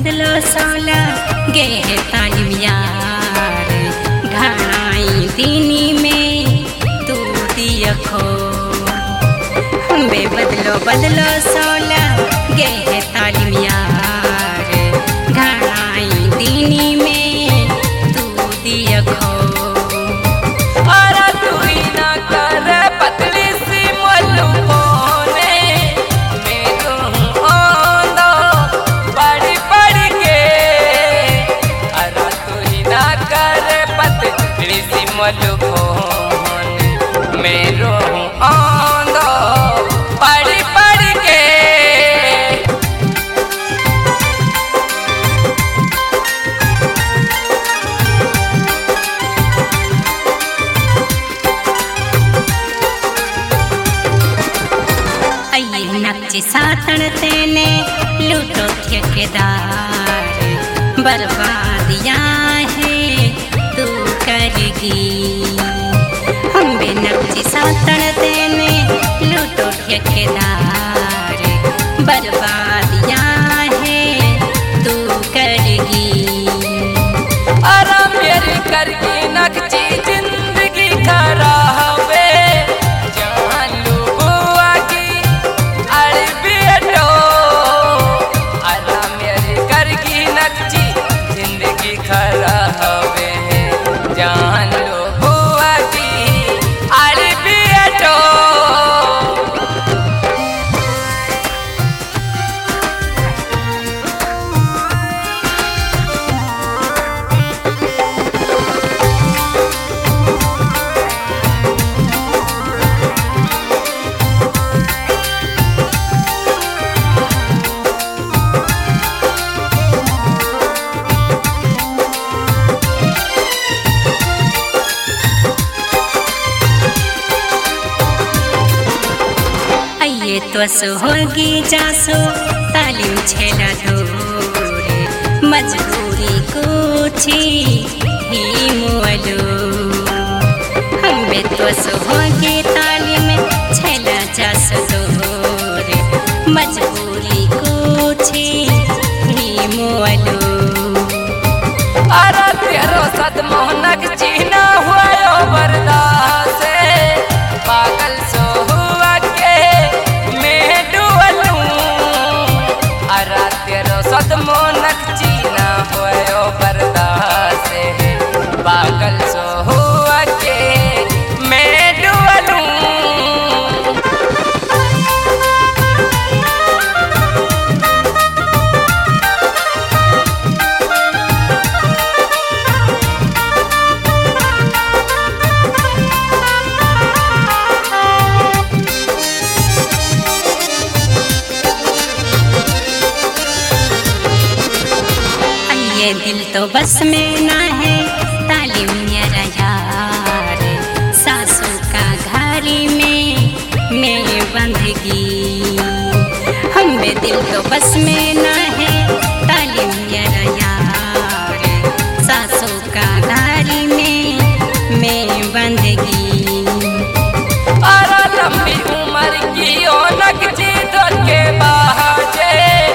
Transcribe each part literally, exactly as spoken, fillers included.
बदलो सोला गे है तालिम यार ढाई दीनी में तू दिया खो बे बदलो बदलो सोला गे है तालिम यार ढाई दीनी में तू दिया खो मेरो आंदो पढ़ पढ़ के अये नक्ची सातन तेने लूटो ठेकेदार बर्बादिया है तू करेगी हम बे नक्ची सातन तेने लूटो ठेकेदार बर्बादिया है तू करेगी आराम मेरी करके नक्ची जिंदगी खराब तो होगी जासो तालीम छेला धोरे मजबूरी कुछी ही मोलो हम बे तो होगी तालीम छेला जासो धोरे मजबूरी कुछी ही मोलो अरे तेरो सदमो नक चीना हुआ बर्दाश्त पागल सो सदमो नक्ची ना होयो बर्दाश्त पागल सो हुआ के मैं डुअलूं ये दिल तो बस में ना है तालीम मेरा यार सासू का घारी में मैं बंधगी हम बे दिल तो बस में ना है तालीम मेरा यार सासू का घारी में मैं बंधगी और लंबी उम्र की ओ नक्ची तो के बाजे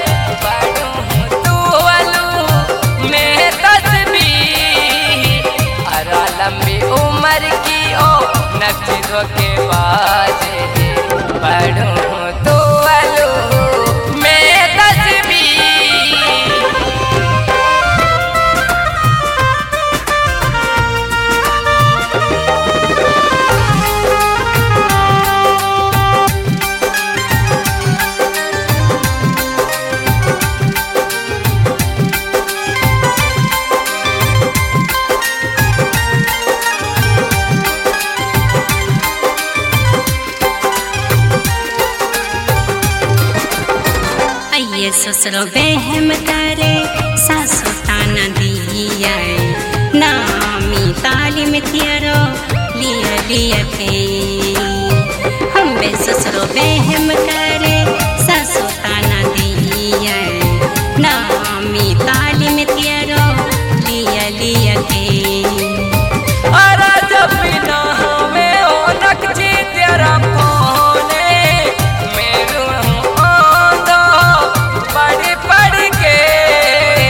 नक्ची के बाजे पढ़ूं तो अलू मैं तस्बीर ये ससुरो बेहम करे सासु ताना दिया नामी तालीम तियरो लिया लिया के हम बे ससुरो बेहम करे सासु ताना दिया नामी तालीम तियरो लिया लिया के अरे जब बिना हमें ओ नक्ची तेरा फोने मेरू आंदो पढ़ पढ़ के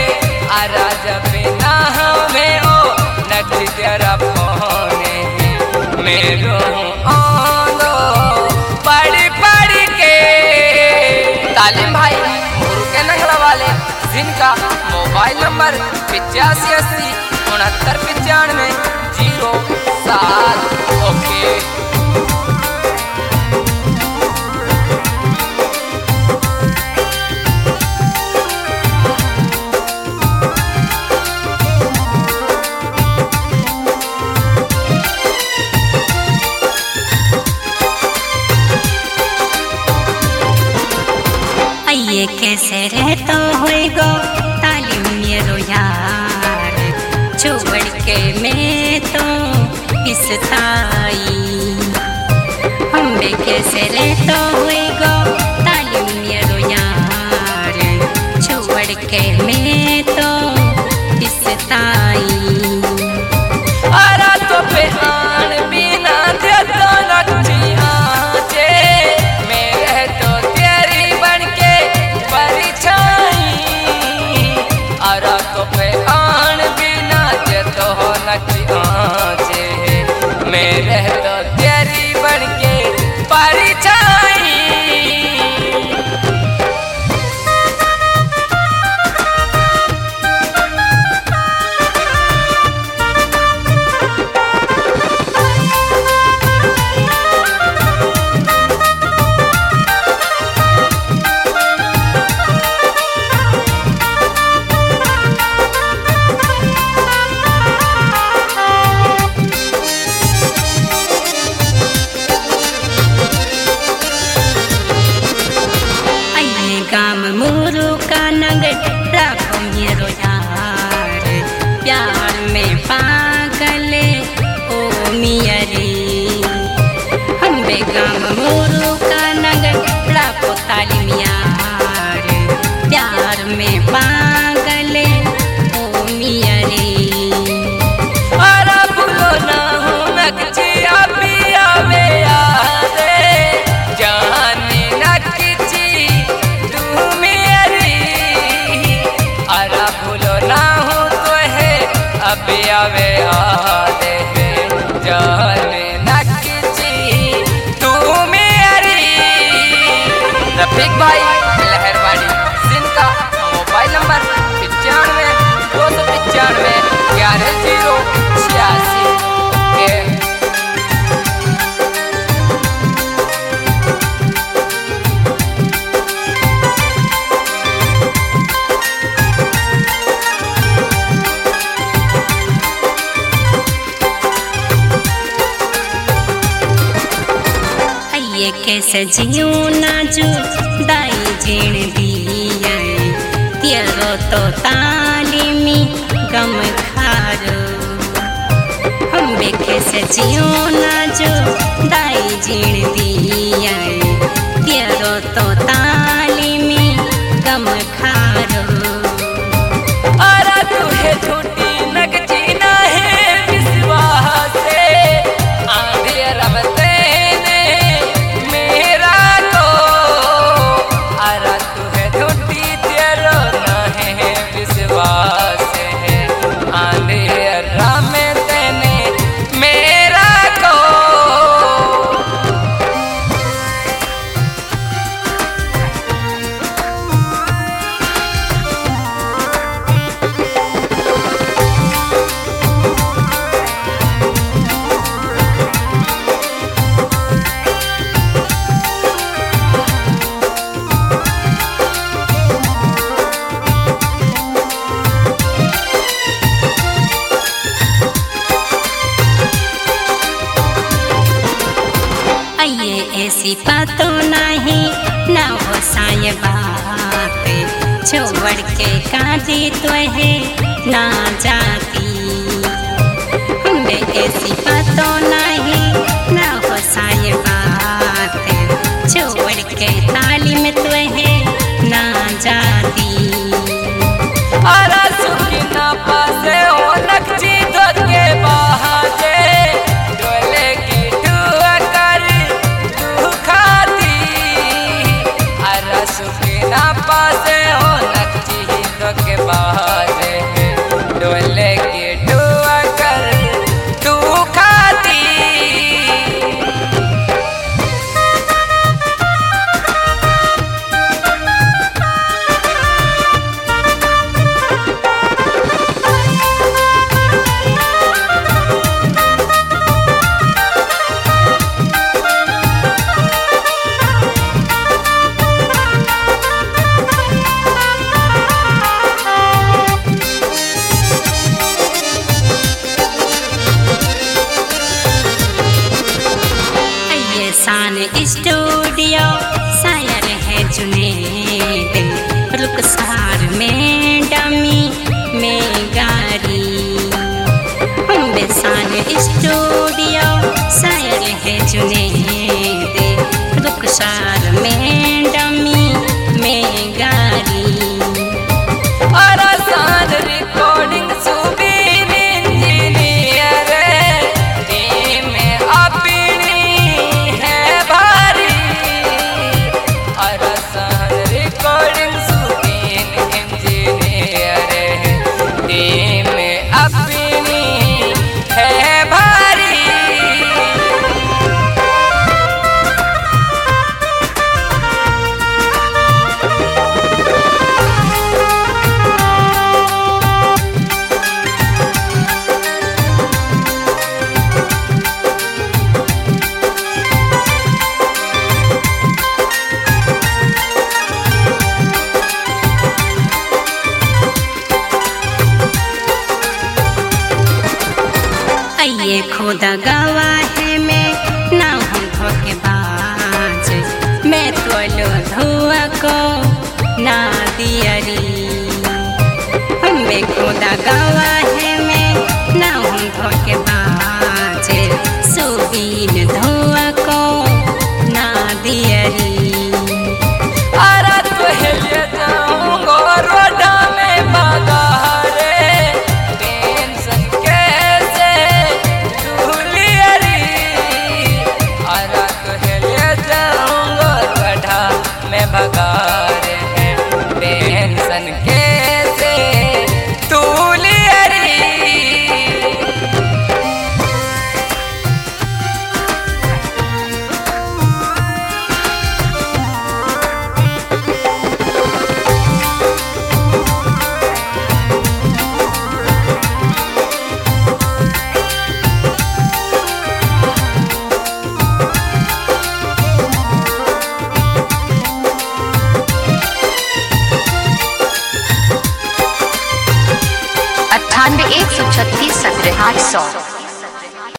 जिनका मोबाइल नंबर पिचासी अस्सी उनहत्तर पचानवे जीरो सात। ओके ये कैसे रहता होएगा तालीम मेरो यार, छोड़ के मैं तो इस ताई। हम बे कैसे रहता होएगा तालीम मेरो यार, छोड़ के मैं तो इस ताई। आरा तो पे आन बिना दे तो नचिया जे मेरे तो तेरी बनके परिछाई। आरा तो पे आन बिना दे तो नचिया जे मेरे तो तेरी बनके परिछाई। गाम मोरू का नगर राखो मेरो यार, प्यार में पागल ओ मियरी। हम बे गाम मोरू का नगर राखो तालीम यार, प्यार में पागल ओ मियरी। आरा भूलो ना हो नकचिया पिया वे यारे जाने नकची अभी आवे आदे जाने नकची तू मेरी। रफीक भाई लहरवाड़ी जिनका मोबाइल नंबर पचानवे दो सौ पचानवे ग्यारह जीरो छियासी। ये कैसे जियो नाजू दाई जीण दिया, तेरो तो तालीमी गम खारो। हम बे कैसे जियो नाजू दाई जीण दिया, तेरो तो तालीमी गम खारो। आरा तू है झूठी नकची ना है विश्वास से आंधी रबते ऐसी बातो नहीं ना हो साय बात, छोड़ के काजी तो है ना जाती। हमें ऐसी बातो नहीं ना हो साय बात, छोड़ के तालीम तो है ना जाती। आरा सुखी ना पासे हो नकची धोके बहाजे डोले की दुआ कर तू खाती। आरा सुखी ना पासे हो नकची धोके बहाजे डोले की दुआ कर तू खाती। दुखसार में डमी में गारी बेसान स्टूडियो शायर है चुने दे दुखसार में डमी में गारी Arsan recording Subin engineer team अपनी है भारी Arsan recording Subin engineer team अपनी है भारी ये खुदा गवाह है मैं ना हूँ धोखेबाज मैं तो लो धुआ को ना दियरी मैं खुदा गवाह है मैं ना हूँ धोखेबाज सुबीन धुआ को ना दियरी अरे तो हेले जाऊंगा रोडा में बगारे टेंशन कैसे झूलियरी अरे तो हेले जाऊंगा रोडा में बगारे हैं टेंशन कैसे तूलियरी अट्ठानवे एक सौ छत्तीस सत्रह आठ सौ।